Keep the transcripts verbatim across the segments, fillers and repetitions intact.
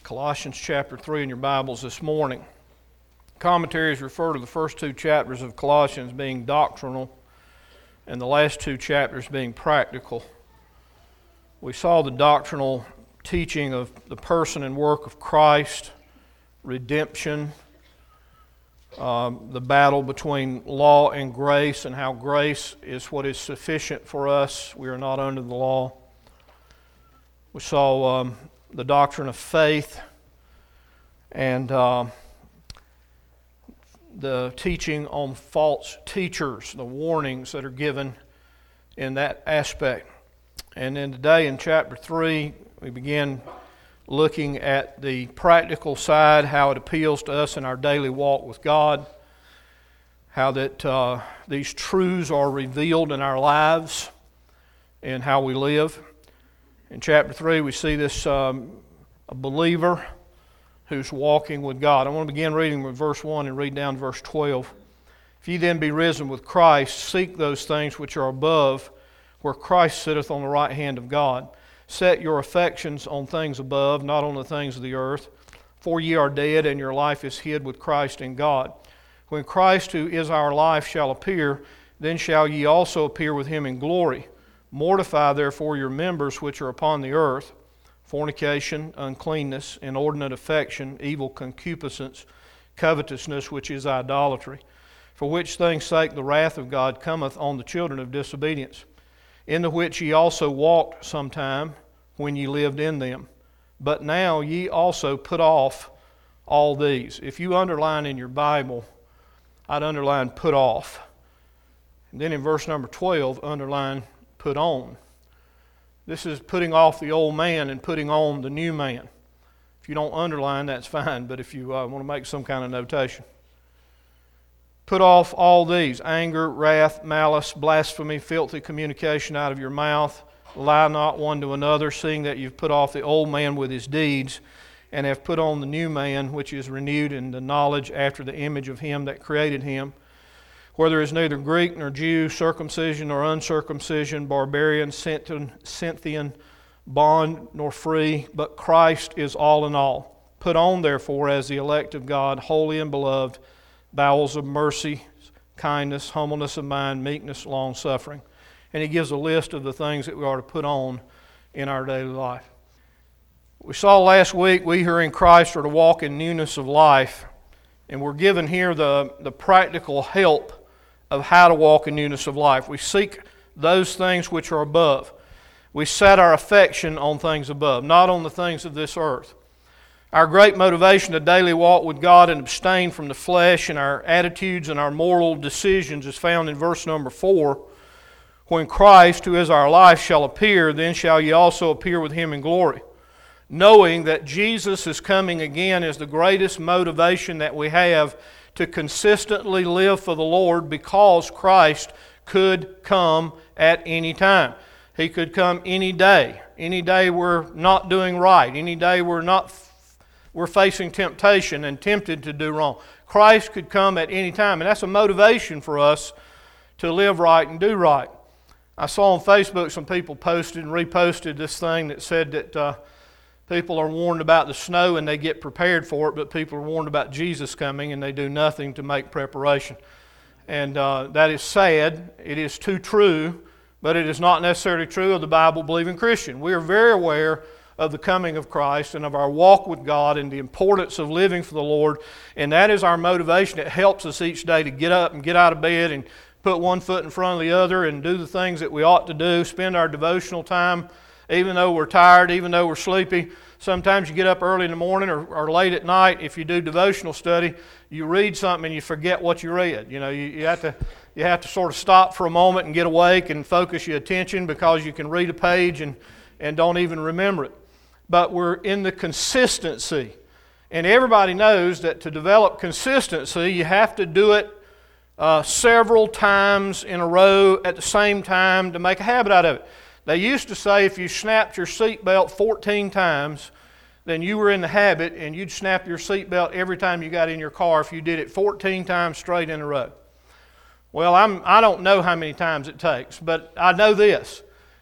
Colossians chapter three in your Bibles this morning. Commentaries refer to the first two chapters of Colossians being doctrinal and the last two chapters being practical. We saw the doctrinal teaching of the person and work of Christ, redemption, um, the battle between law and grace, and how grace is what is sufficient for us. We are not under the law. We saw um, the doctrine of faith and uh, the teaching on false teachers, the warnings that are given in that aspect. And then today in chapter three, we begin looking at the practical side, how it appeals to us in our daily walk with God, how that uh, these truths are revealed in our lives and how we live. In chapter three, we see this um, a believer who's walking with God. I want to begin reading with verse one and read down to verse twelve. If ye then be risen with Christ, seek those things which are above, where Christ sitteth on the right hand of God. Set your affections on things above, not on the things of the earth. For ye are dead, and your life is hid with Christ in God. When Christ, who is our life, shall appear, then shall ye also appear with him in glory. Mortify therefore your members which are upon the earth, fornication, uncleanness, inordinate affection, evil concupiscence, covetousness, which is idolatry. For which things' sake the wrath of God cometh on the children of disobedience, in the which ye also walked sometime when ye lived in them. But now ye also put off all these. If you underline in your Bible, I'd underline put off. And then in verse number twelve, underline put on. This is putting off the old man and putting on the new man. If you don't underline, that's fine, but if you uh, want to make some kind of notation. Put off all these: anger, wrath, malice, blasphemy, filthy communication out of your mouth. Lie not one to another, seeing that you've put off the old man with his deeds, and have put on the new man, which is renewed in the knowledge after the image of him that created him. Where there is neither Greek nor Jew, circumcision nor uncircumcision, barbarian, Scythian, bond nor free, but Christ is all in all. Put on therefore as the elect of God, holy and beloved, bowels of mercy, kindness, humbleness of mind, meekness, long-suffering. And he gives a list of the things that we are to put on in our daily life. We saw last week, we who are in Christ are to walk in newness of life. And we're given here the, the practical help of how to walk in newness of life. We seek those things which are above. We set our affection on things above, not on the things of this earth. Our great motivation to daily walk with God and abstain from the flesh and our attitudes and our moral decisions is found in verse number four. When Christ, who is our life, shall appear, then shall ye also appear with him in glory. Knowing that Jesus is coming again is the greatest motivation that we have to consistently live for the Lord, because Christ could come at any time. He could come any day. Any day we're not doing right. Any day we're not we're facing temptation and tempted to do wrong. Christ could come at any time, and that's a motivation for us to live right and do right. I saw on Facebook some people posted and reposted this thing that said that uh, people are warned about the snow and they get prepared for it, but people are warned about Jesus coming and they do nothing to make preparation. And uh, that is sad. It is too true, but it is not necessarily true of the Bible-believing Christian. We are very aware of the coming of Christ and of our walk with God and the importance of living for the Lord, and that is our motivation. It helps us each day to get up and get out of bed and put one foot in front of the other and do the things that we ought to do, spend our devotional time. Even though we're tired, even though we're sleepy, sometimes you get up early in the morning or, or late at night. If you do devotional study, you read something and you forget what you read. You know, you, you have to you have to sort of stop for a moment and get awake and focus your attention, because you can read a page and, and don't even remember it. But we're in the consistency. And everybody knows that to develop consistency, you have to do it uh, several times in a row at the same time to make a habit out of it. They used to say if you snapped your seatbelt fourteen times, then you were in the habit, and you'd snap your seatbelt every time you got in your car if you did it fourteen times straight in a row. Well, I'm, I don't know how many times it takes, but I know this.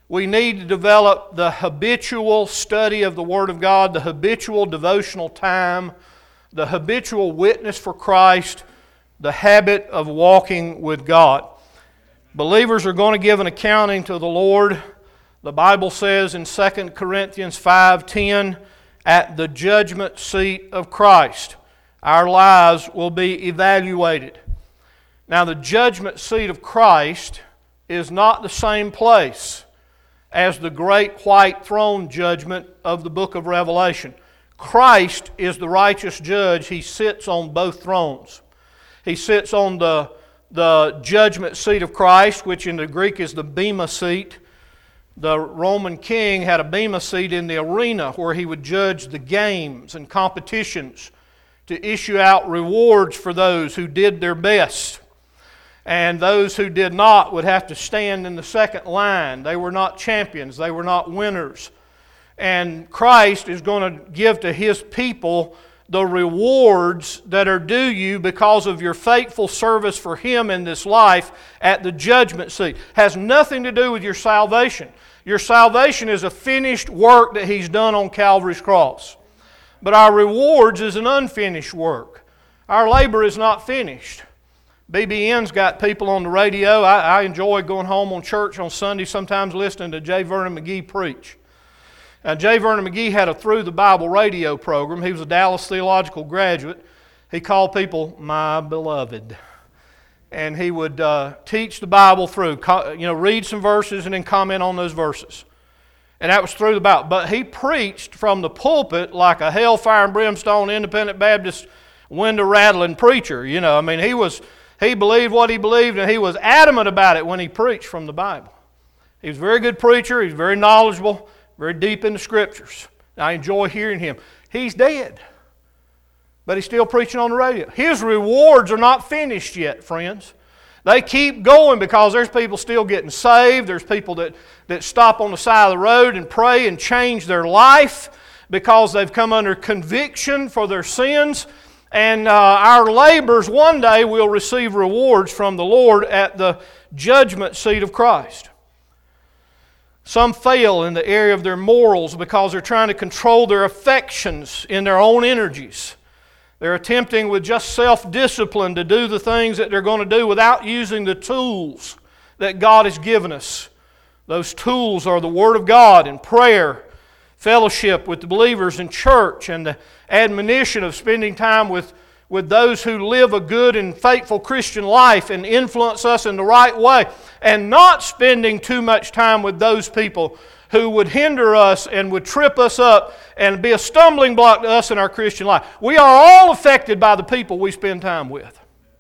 We need to develop the habitual study of the Word of God, the habitual devotional time, the habitual witness for Christ, the habit of walking with God. Believers are going to give an accounting to the Lord. The Bible says in Second Corinthians five ten, at the judgment seat of Christ, our lives will be evaluated. Now, the judgment seat of Christ is not the same place as the great white throne judgment of the book of Revelation. Christ is the righteous judge. He sits on both thrones. He sits on the, the judgment seat of Christ, which in the Greek is the bema seat. The Roman king had a bema seat in the arena where he would judge the games and competitions to issue out rewards for those who did their best. And those who did not would have to stand in the second line. They were not champions. They were not winners. And Christ is going to give to His people the rewards that are due you because of your faithful service for Him in this life at the judgment seat. Has nothing to do with your salvation. Your salvation is a finished work that He's done on Calvary's cross. But our rewards is an unfinished work. Our labor is not finished. B B N's got people on the radio. I, I enjoy going home on church on Sunday, sometimes listening to J. Vernon McGee preach. Now, J. Vernon McGee had a Through the Bible radio program. He was a Dallas theological graduate. He called people my beloved. And he would uh, teach the Bible through, you know, read some verses and then comment on those verses. And that was through the Bible. But he preached from the pulpit like a hellfire and brimstone independent Baptist window rattling preacher. You know, I mean, he was... He believed what he believed, and he was adamant about it when he preached from the Bible. He was a very good preacher. He was very knowledgeable, very deep in the Scriptures. I enjoy hearing him. He's dead, but he's still preaching on the radio. His rewards are not finished yet, friends. They keep going because there's people still getting saved. There's people that, that stop on the side of the road and pray and change their life because they've come under conviction for their sins. And uh, our labors one day will receive rewards from the Lord at the judgment seat of Christ. Some fail in the area of their morals because they're trying to control their affections in their own energies. They're attempting with just self-discipline to do the things that they're going to do without using the tools that God has given us. Those tools are the Word of God and prayer, fellowship with the believers in church, and the admonition of spending time with, with those who live a good and faithful Christian life and influence us in the right way, and not spending too much time with those people who would hinder us and would trip us up and be a stumbling block to us in our Christian life. We are all affected by the people we spend time with.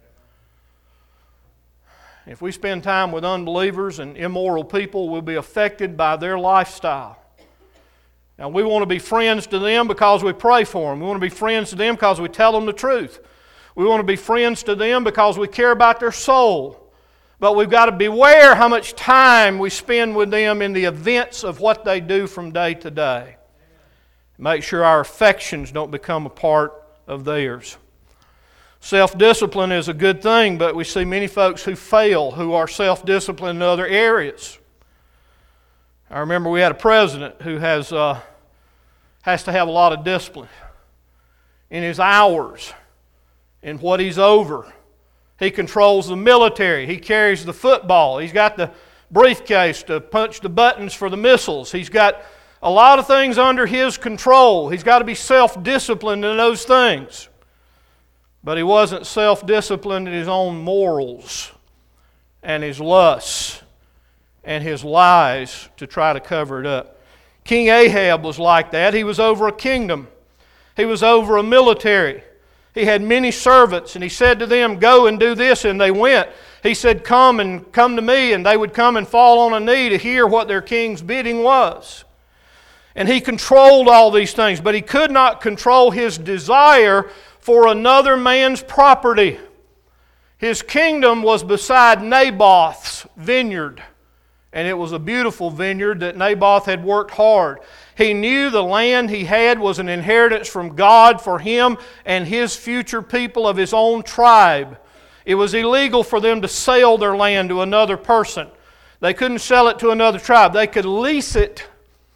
If we spend time with unbelievers and immoral people, we'll be affected by their lifestyle. Now, we want to be friends to them because we pray for them. We want to be friends to them because we tell them the truth. We want to be friends to them because we care about their soul. But we've got to beware how much time we spend with them in the events of what they do from day to day. Make sure our affections don't become a part of theirs. Self-discipline is a good thing, but we see many folks who fail, who are self-disciplined in other areas. I remember we had a president who has uh, has to have a lot of discipline in his hours, in what he's over. He controls the military. He carries the football. He's got the briefcase to punch the buttons for the missiles. He's got a lot of things under his control. He's got to be self-disciplined in those things. But he wasn't self-disciplined in his own morals and his lusts and his lies to try to cover it up. King Ahab was like that. He was over a kingdom. He was over a military. He had many servants, and he said to them, "Go and do this," and they went. He said, "Come and come to me," and they would come and fall on a knee to hear what their king's bidding was. And he controlled all these things, but he could not control his desire for another man's property. His kingdom was beside Naboth's vineyard. And it was a beautiful vineyard that Naboth had worked hard. He knew the land he had was an inheritance from God for him and his future people of his own tribe. It was illegal for them to sell their land to another person. They couldn't sell it to another tribe. They could lease it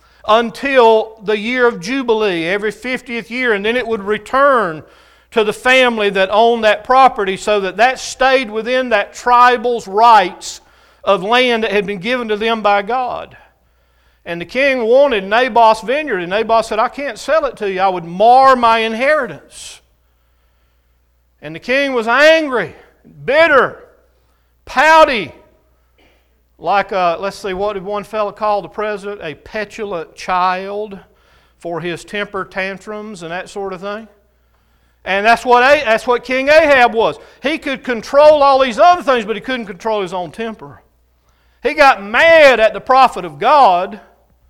until the year of Jubilee, every fiftieth year, and then it would return to the family that owned that property, so that that stayed within that tribal's rights of land that had been given to them by God. And the king wanted Naboth's vineyard, and Naboth said, I can't sell it to you. I would mar my inheritance. And the king was angry, bitter, pouty, like, a, let's see, what did one fellow call the president? A petulant child for his temper tantrums and that sort of thing. And that's what, that's what King Ahab was. He could control all these other things, but he couldn't control his own temper. He got mad at the prophet of God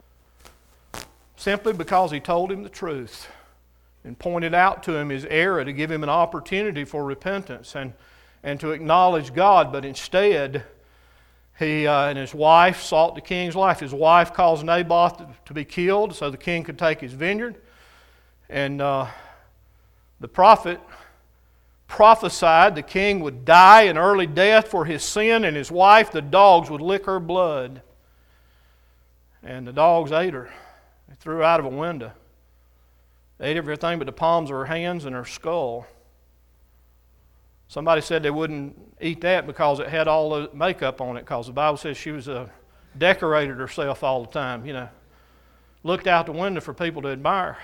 simply because he told him the truth and pointed out to him his error to give him an opportunity for repentance and, and to acknowledge God. But instead, he uh, and his wife sought the king's life. His wife caused Naboth to, to be killed so the king could take his vineyard. And uh, the prophet prophesied the king would die an early death for his sin, and his wife, the dogs, would lick her blood. And the dogs ate her. They threw her out of a window. They ate everything but the palms of her hands and her skull. Somebody said they wouldn't eat that because it had all the makeup on it, because the Bible says she was uh, decorated herself all the time, you know. Looked out the window for people to admire.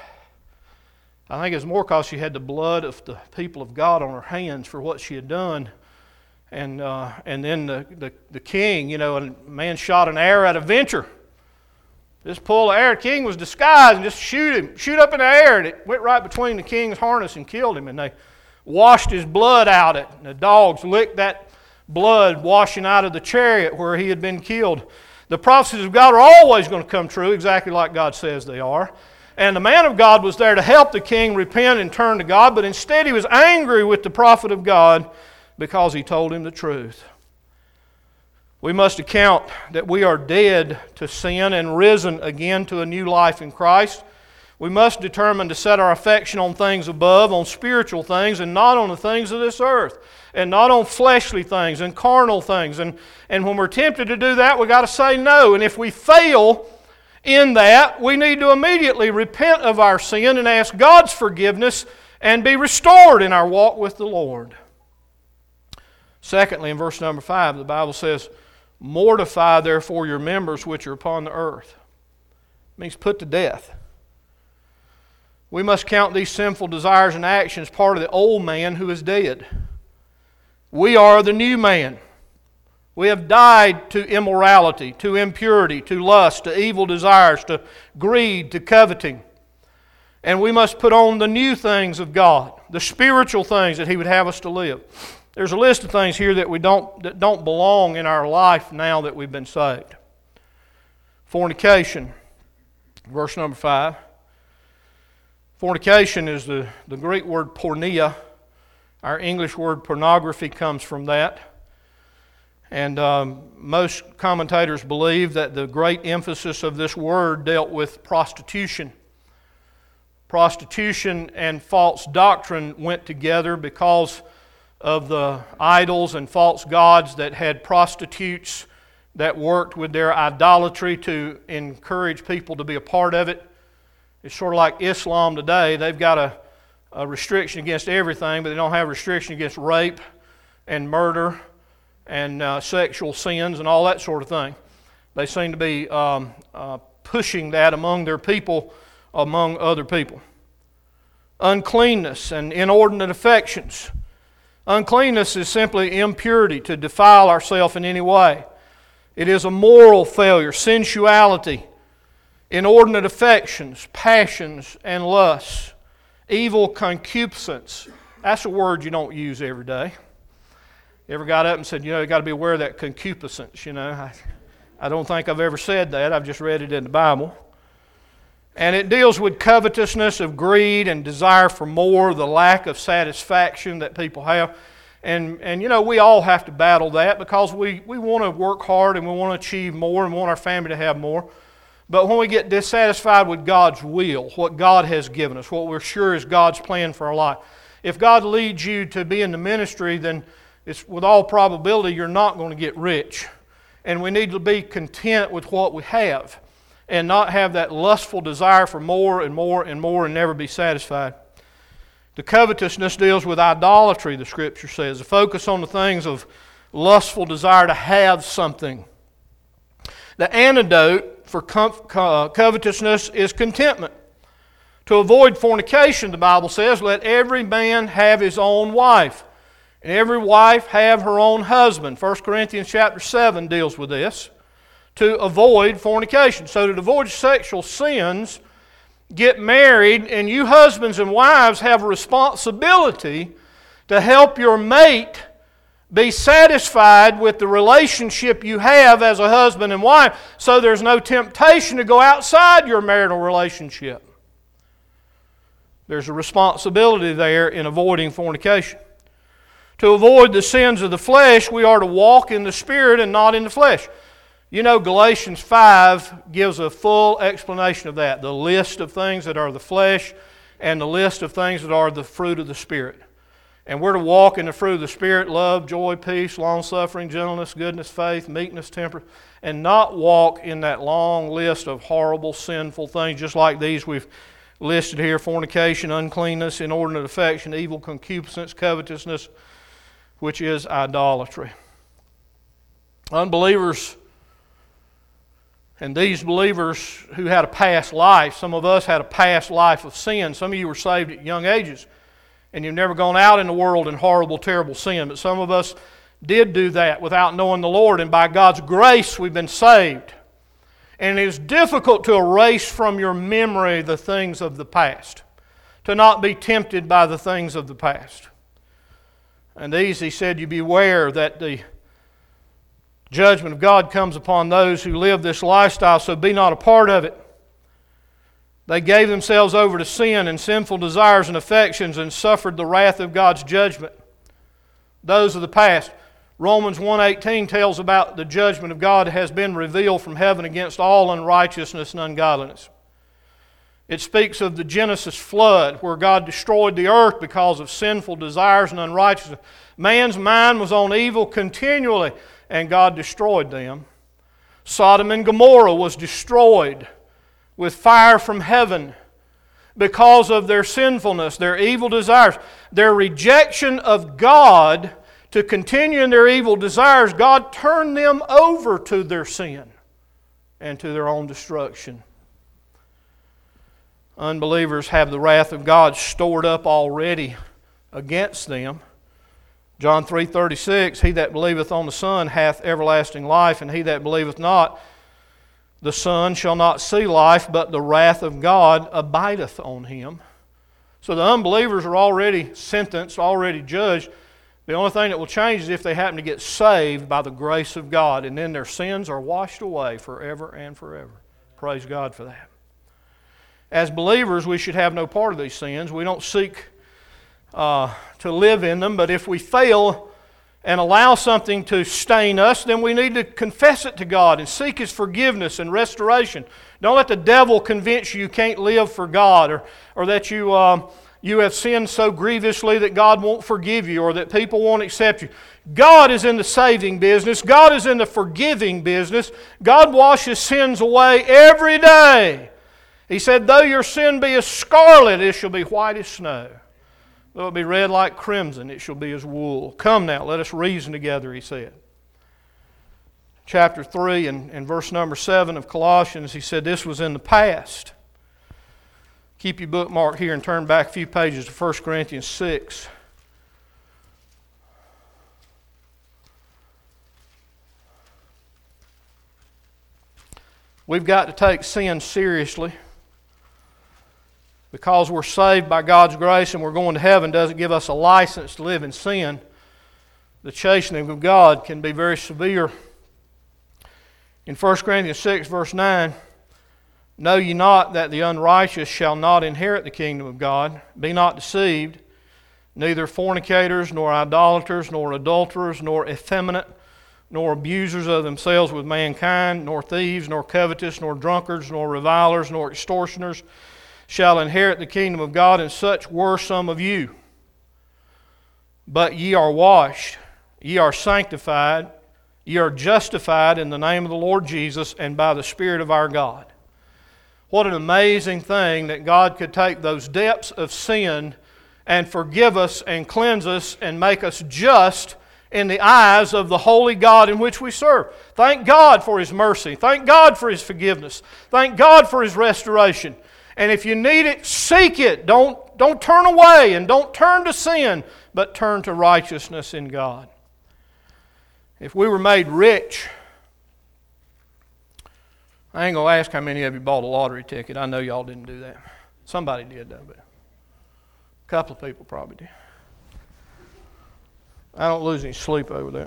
I think it's more because she had the blood of the people of God on her hands for what she had done. And uh, and then the, the, the king, you know, a man shot an arrow at a venture. Just pull the arrow. The king was disguised and just shoot him, shoot up in the air. And it went right between the king's harness and killed him. And they washed his blood out it. And the dogs licked that blood washing out of the chariot where he had been killed. The prophecies of God are always going to come true, exactly like God says they are. And the man of God was there to help the king repent and turn to God, but instead he was angry with the prophet of God because he told him the truth. We must account that we are dead to sin and risen again to a new life in Christ. We must determine to set our affection on things above, on spiritual things, and not on the things of this earth, and not on fleshly things and carnal things. And, and when we're tempted to do that, we've got to say no. And if we fail in that, we need to immediately repent of our sin and ask God's forgiveness and be restored in our walk with the Lord. Secondly, in verse number five, the Bible says, mortify therefore your members which are upon the earth. It means put to death. We must count these sinful desires and actions part of the old man who is dead. We are the new man. We have died to immorality, to impurity, to lust, to evil desires, to greed, to coveting. And we must put on the new things of God, the spiritual things that He would have us to live. There's a list of things here that we don't that don't belong in our life now that we've been saved. Fornication, verse number five. Fornication is the, the Greek word porneia. Our English word pornography comes from that. And um, most commentators believe that the great emphasis of this word dealt with prostitution. Prostitution and false doctrine went together because of the idols and false gods that had prostitutes that worked with their idolatry to encourage people to be a part of it. It's sort of like Islam today. They've got a, a restriction against everything, but they don't have a restriction against rape and murder and uh, sexual sins and all that sort of thing. They seem to be um, uh, pushing that among their people, among other people. Uncleanness and inordinate affections. Uncleanness is simply impurity, to defile ourselves in any way. It is a moral failure, sensuality, inordinate affections, passions, and lusts. Evil concupiscence. That's a word you don't use every day. You ever got up and said, you know, you got to be aware of that concupiscence, you know. I, I don't think I've ever said that. I've just read it in the Bible. And it deals with covetousness of greed and desire for more, the lack of satisfaction that people have. And, and you know, we all have to battle that because we, we want to work hard and we want to achieve more and we want our family to have more. But when we get dissatisfied with God's will, what God has given us, what we're sure is God's plan for our life, if God leads you to be in the ministry, then it's with all probability you're not going to get rich. and we need to be content with what we have and not have that lustful desire for more and more and more and never be satisfied. The covetousness deals with idolatry, the Scripture says, the focus on the things of lustful desire to have something. The antidote for covetousness is contentment. To avoid fornication, the Bible says, let every man have his own wife, and every wife have her own husband. First Corinthians chapter seven deals with this. To avoid fornication. So to avoid sexual sins, get married, and you husbands and wives have a responsibility to help your mate be satisfied with the relationship you have as a husband and wife, so there's no temptation to go outside your marital relationship. There's a responsibility there in avoiding fornication. To avoid the sins of the flesh, we are to walk in the Spirit and not in the flesh. You know, Galatians five gives a full explanation of that. The list of things that are the flesh and the list of things that are the fruit of the Spirit. And we're to walk in the fruit of the Spirit, love, joy, peace, long-suffering, gentleness, goodness, faith, meekness, temperance, and not walk in that long list of horrible, sinful things, just like these we've listed here: fornication, uncleanness, inordinate affection, evil concupiscence, covetousness, which is idolatry. Unbelievers, and these believers who had a past life, some of us had a past life of sin. Some of you were saved at young ages, and you've never gone out in the world in horrible, terrible sin. But some of us did do that without knowing the Lord, and by God's grace we've been saved. And it is difficult to erase from your memory the things of the past, to not be tempted by the things of the past. And these, he said, you beware that the judgment of God comes upon those who live this lifestyle, so be not a part of it. They gave themselves over to sin and sinful desires and affections and suffered the wrath of God's judgment. Those of the past. Romans one eighteen tells about the judgment of God has been revealed from heaven against all unrighteousness and ungodliness. It speaks of the Genesis flood, where God destroyed the earth because of sinful desires and unrighteousness. Man's mind was on evil continually, and God destroyed them. Sodom and Gomorrah was destroyed with fire from heaven because of their sinfulness, their evil desires, their rejection of God. To continue in their evil desires, God turned them over to their sin and to their own destruction. Unbelievers have the wrath of God stored up already against them. John three thirty-six, he that believeth on the Son hath everlasting life, and he that believeth not the Son shall not see life, but the wrath of God abideth on him. So the unbelievers are already sentenced, already judged. The only thing that will change is if they happen to get saved by the grace of God, and then their sins are washed away forever and forever. Praise God for that. As believers, we should have no part of these sins. We don't seek uh, to live in them, but if we fail and allow something to stain us, then we need to confess it to God and seek His forgiveness and restoration. Don't let the devil convince you you can't live for God, or, or that you... Uh, You have sinned so grievously that God won't forgive you, or that people won't accept you. God is in the saving business. God is in the forgiving business. God washes sins away every day. He said, though your sin be as scarlet, it shall be white as snow. Though it be red like crimson, it shall be as wool. Come now, let us reason together, he said. Chapter three and, and verse number seven of Colossians, he said this was in the past. Keep your bookmark here and turn back a few pages to First Corinthians six. We've got to take sin seriously. Because we're saved by God's grace and we're going to heaven doesn't give us a license to live in sin. The chastening of God can be very severe. In First Corinthians six, verse nine, know ye not that the unrighteous shall not inherit the kingdom of God? Be not deceived, neither fornicators, nor idolaters, nor adulterers, nor effeminate, nor abusers of themselves with mankind, nor thieves, nor covetous, nor drunkards, nor revilers, nor extortioners shall inherit the kingdom of God, and such were some of you. But ye are washed, ye are sanctified, Ye are justified in the name of the Lord Jesus and by the Spirit of our God. What an amazing thing that God could take those depths of sin and forgive us and cleanse us and make us just in the eyes of the holy God in which we serve. Thank God for His mercy. Thank God for His forgiveness. Thank God for His restoration. And if you need it, seek it. Don't, don't turn away and don't turn to sin, but turn to righteousness in God. If we were made rich, I ain't going to ask how many of you bought a lottery ticket. I know y'all didn't do that. Somebody did, though, but a couple of people probably did. I don't lose any sleep over that.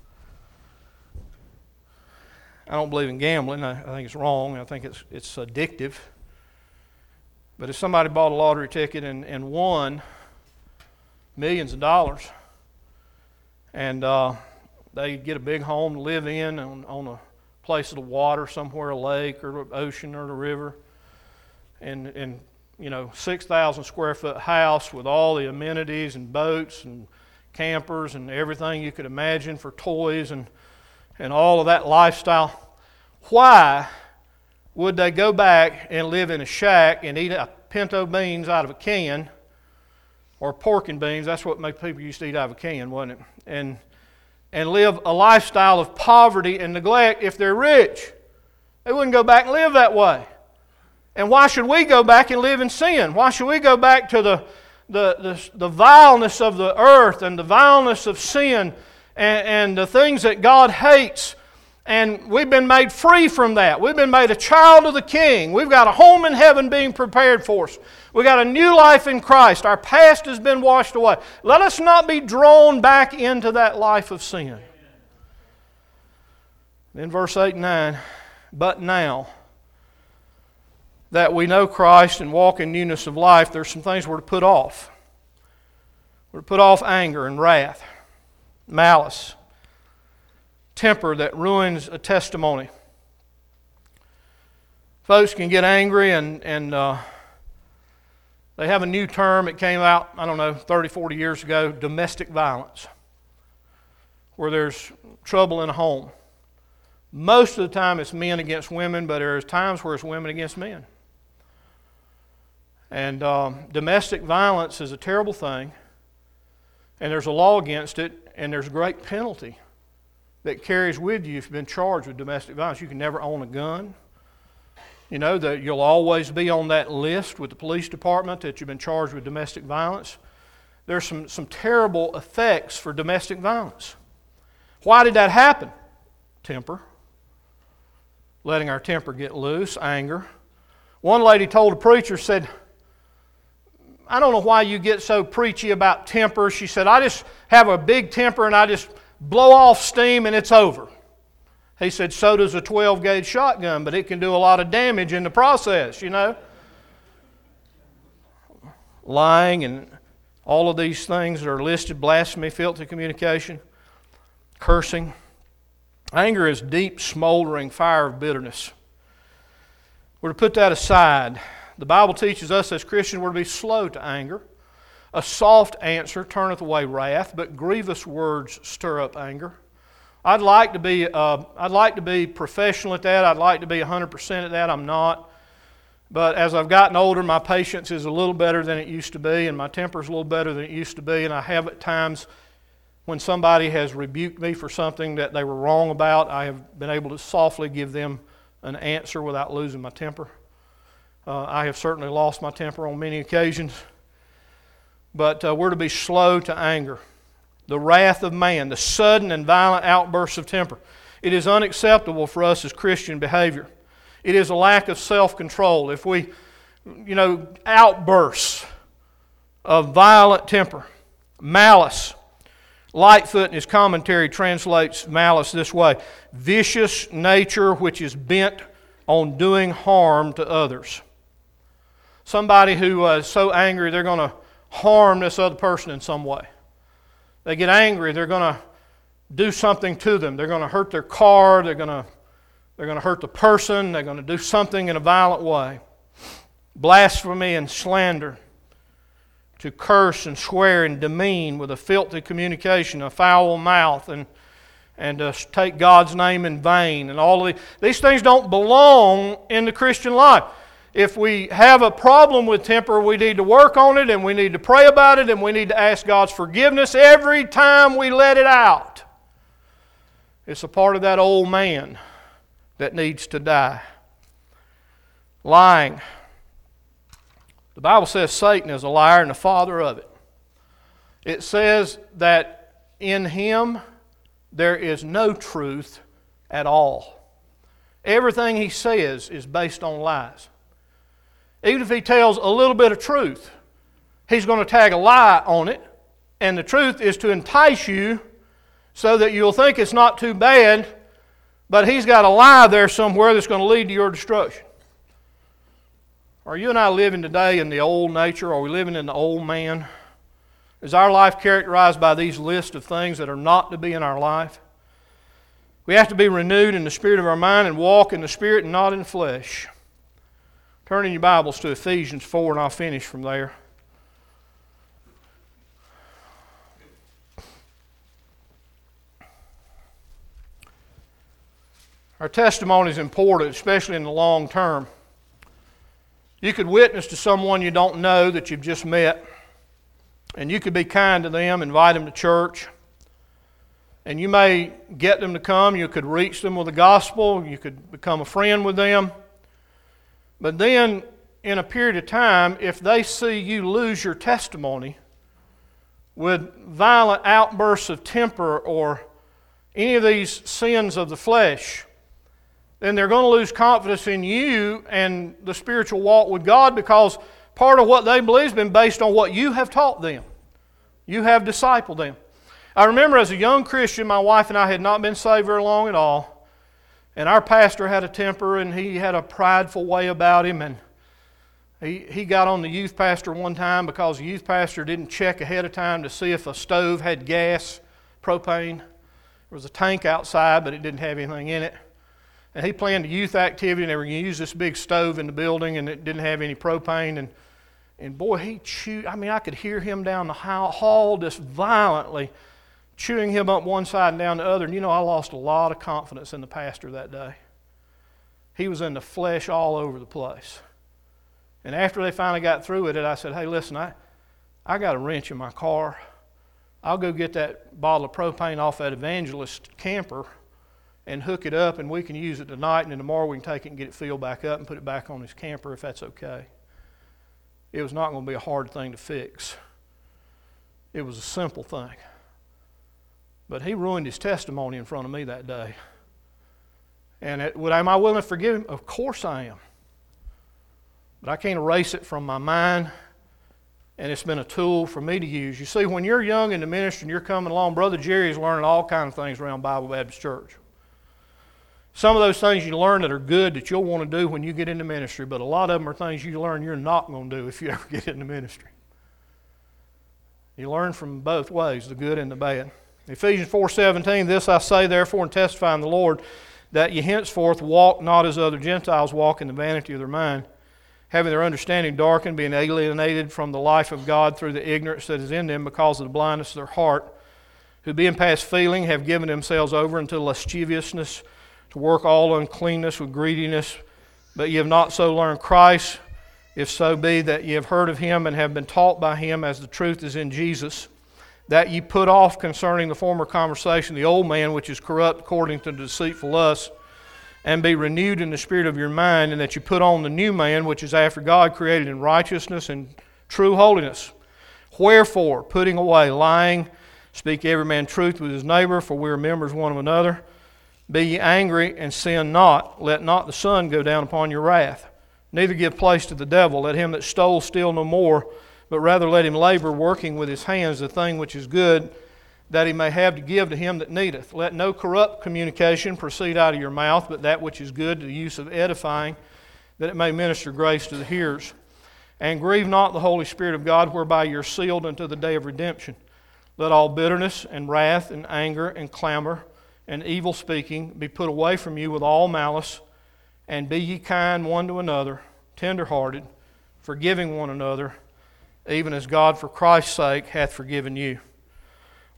I don't believe in gambling. I, I think it's wrong. I think it's it's addictive. But if somebody bought a lottery ticket and, and won millions of dollars, and uh, they get a big home to live in on, on a place of the water somewhere, a lake or an ocean or a river, and, and you know, six thousand square foot house with all the amenities and boats and campers and everything you could imagine for toys and and all of that lifestyle. Why would they go back and live in a shack and eat a pinto beans out of a can, or pork and beans? That's what most people used to eat out of a can, wasn't it? And and live a lifestyle of poverty and neglect if they're rich. They wouldn't go back and live that way. And why should we go back and live in sin? Why should we go back to the The, the, the vileness of the earth and the vileness of sin and, and the things that God hates? And we've been made free from that. We've been made a child of the King. We've got a home in heaven being prepared for us. We've got a new life in Christ. Our past has been washed away. Let us not be drawn back into that life of sin. Then verse eight and nine, but now that we know Christ and walk in newness of life, there's some things we're to put off. We're to put off anger and wrath, malice, temper that ruins a testimony. Folks can get angry and, and uh, they have a new term. It came out, I don't know, thirty, forty years ago, domestic violence, where there's trouble in a home. Most of the time it's men against women, but there's times where it's women against men. And um, domestic violence is a terrible thing, and there's a law against it, and there's a great penalty that carries with you if you've been charged with domestic violence. You can never own a gun. You know that you'll always be on that list with the police department that you've been charged with domestic violence. There's some, some terrible effects for domestic violence. Why did that happen? Temper. Letting our temper get loose, anger. One lady told a preacher, said, I don't know why you get so preachy about temper. She said, I just have a big temper and I just blow off steam and it's over. He said, so does a twelve gauge shotgun, but it can do a lot of damage in the process, you know. Lying and all of these things that are listed, blasphemy, filthy communication, cursing. Anger is deep, smoldering fire of bitterness. We're to put that aside. The Bible teaches us as Christians we're to be slow to anger. A soft answer turneth away wrath, but grievous words stir up anger. I'd like to be uh, I'd like to be professional at that. I'd like to be one hundred percent at that. I'm not. But as I've gotten older, my patience is a little better than it used to be, and my temper is a little better than it used to be, and I have at times, when somebody has rebuked me for something that they were wrong about, I have been able to softly give them an answer without losing my temper. Uh, I have certainly lost my temper on many occasions. But uh, we're to be slow to anger. The wrath of man, the sudden and violent outbursts of temper. It is unacceptable for us as Christian behavior. It is a lack of self-control. If we, you know, outbursts of violent temper, malice. Lightfoot in his commentary translates malice this way: vicious nature which is bent on doing harm to others. Somebody who uh, is so angry they're going to harm this other person in some way. They get angry, they're going to do something to them. They're going to hurt their car, they're going to they're going to hurt the person, they're going to do something in a violent way. Blasphemy and slander. To curse and swear and demean with a filthy communication, a foul mouth, and and uh, take God's name in vain. And all of the, these things don't belong in the Christian life. If we have a problem with temper, we need to work on it, and we need to pray about it, and we need to ask God's forgiveness every time we let it out. It's a part of that old man that needs to die. Lying. The Bible says Satan is a liar and the father of it. It says that in him there is no truth at all. Everything he says is based on lies. Even if he tells a little bit of truth, he's going to tag a lie on it, and the truth is to entice you so that you'll think it's not too bad, but he's got a lie there somewhere that's going to lead to your destruction. Are you and I living today in the old nature? Are we living in the old man? Is our life characterized by these lists of things that are not to be in our life? We have to be renewed in the spirit of our mind and walk in the spirit and not in the flesh. Turn in your Bibles to Ephesians four, and I'll finish from there. Our testimony is important, especially in the long term. You could witness to someone you don't know that you've just met, and you could be kind to them, invite them to church, and you may get them to come. You could reach them with the gospel. You could become a friend with them. But then, in a period of time, if they see you lose your testimony with violent outbursts of temper or any of these sins of the flesh, then they're going to lose confidence in you and the spiritual walk with God, because part of what they believe has been based on what you have taught them. You have discipled them. I remember as a young Christian, my wife and I had not been saved very long at all. And our pastor had a temper, and he had a prideful way about him. And he, he got on the youth pastor one time because the youth pastor didn't check ahead of time to see if a stove had gas, propane. There was a tank outside, but it didn't have anything in it. And he planned a youth activity, and they were going to use this big stove in the building, and it didn't have any propane. And, and boy, he chewed. I mean, I could hear him down the hall just violently chewing him up one side and down the other. And you know, I lost a lot of confidence in the pastor that day. He was in the flesh all over the place. And after they finally got through with it, I said, hey, listen, I, I got a wrench in my car. I'll go get that bottle of propane off that evangelist camper and hook it up, and we can use it tonight, and then tomorrow we can take it and get it filled back up and put it back on his camper if that's okay. It was not going to be a hard thing to fix. It was a simple thing. But he ruined his testimony in front of me that day. And it, would, am I willing to forgive him? Of course I am. But I can't erase it from my mind, and it's been a tool for me to use. You see, when you're young in the ministry and you're coming along, Brother Jerry is learning all kinds of things around Bible Baptist Church. Some of those things you learn that are good that you'll want to do when you get into ministry, but a lot of them are things you learn you're not going to do if you ever get into ministry. You learn from both ways, the good and the bad. Ephesians four seventeen, this I say therefore and testify in the Lord, that ye henceforth walk not as other Gentiles walk in the vanity of their mind, having their understanding darkened, being alienated from the life of God through the ignorance that is in them because of the blindness of their heart, who being past feeling have given themselves over unto lasciviousness, to work all uncleanness with greediness. But ye have not so learned Christ, if so be that ye have heard of him and have been taught by him, as the truth is in Jesus, that ye put off concerning the former conversation the old man which is corrupt according to the deceitful lust, and be renewed in the spirit of your mind, and that you put on the new man which is after God, created in righteousness and true holiness. Wherefore, putting away lying, speak every man truth with his neighbor, for we are members one of another. Be ye angry and sin not. Let not the sun go down upon your wrath. Neither give place to the devil. Let him that stole steal no more, but rather let him labor, working with his hands the thing which is good, that he may have to give to him that needeth. Let no corrupt communication proceed out of your mouth, but that which is good to the use of edifying, that it may minister grace to the hearers. And grieve not the Holy Spirit of God, whereby you are sealed unto the day of redemption. Let all bitterness and wrath and anger and clamor and evil speaking be put away from you with all malice, and be ye kind one to another, tender-hearted, forgiving one another, even as God for Christ's sake hath forgiven you.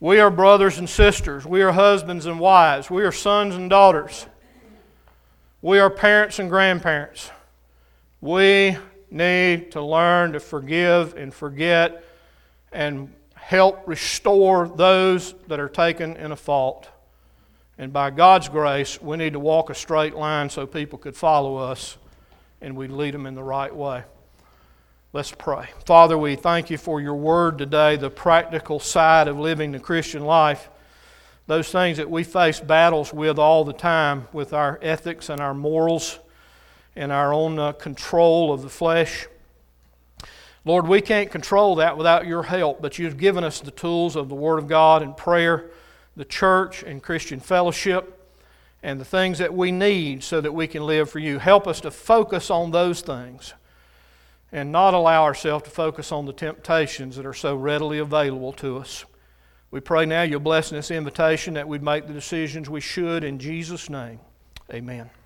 We are brothers and sisters. We are husbands and wives. We are sons and daughters. We are parents and grandparents. We need to learn to forgive and forget and help restore those that are taken in a fault. And by God's grace, we need to walk a straight line so people could follow us and we lead them in the right way. Let's pray. Father, we thank you for your word today, the practical side of living the Christian life. Those things that we face battles with all the time with our ethics and our morals and our own uh, control of the flesh. Lord, we can't control that without your help, but you've given us the tools of the Word of God and prayer, the church and Christian fellowship, and the things that we need so that we can live for you. Help us to focus on those things and not allow ourselves to focus on the temptations that are so readily available to us. We pray now you'll bless in this invitation that we'd make the decisions we should in Jesus' name. Amen.